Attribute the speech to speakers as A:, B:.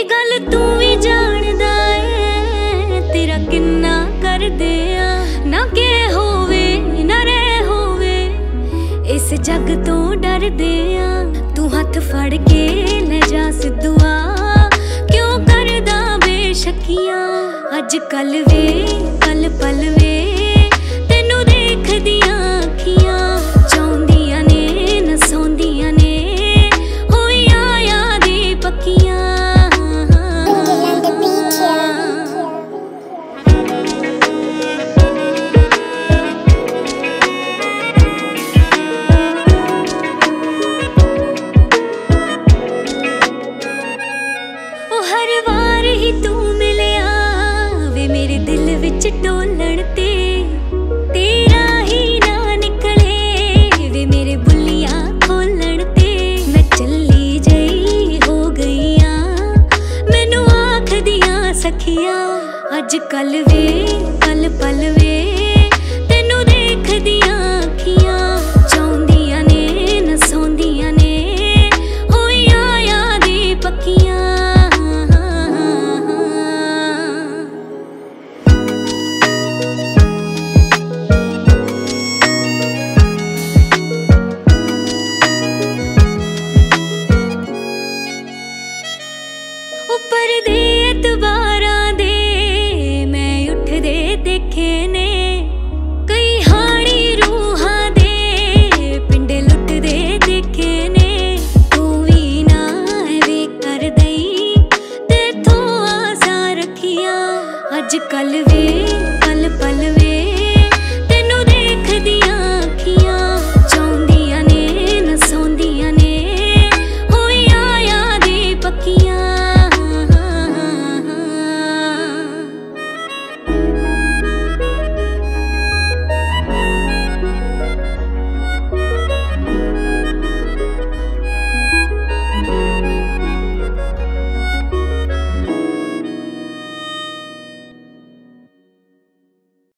A: गल तू भी जानदा है तेरा किन्ना कर दे ना के होवे ना रह होवे इस जग तो डर दे तू हाथ फड़ के ले जा सिद्धुआ क्यों करदा बेशकियां अज कल वे कल पल वे तेनू देख दियां अखियां चाहुंदियां ने न सौंदियां ने होइयां यादी पक्कियां हर वार ही तू मिलिया वे मेरे दिल विच टोलण ते तेरा ही ना निकले वे मेरे बुलियां खोलण ते मैं चली जई हो गईया मैनू आख दियां सखियां अज कल वे कल पल वे तेनू देख दियां अखियां चाहुंदियां ने न सौंदियां ने होइयां यादी पक्कियां उपर दे एतबारां दे मैं उठदे देखे ने कई हाड़ी रूहां दे पिंडे लुटदे देखे ने तू भी ना वे कर दई तेथों आसा रखियां अज कल वे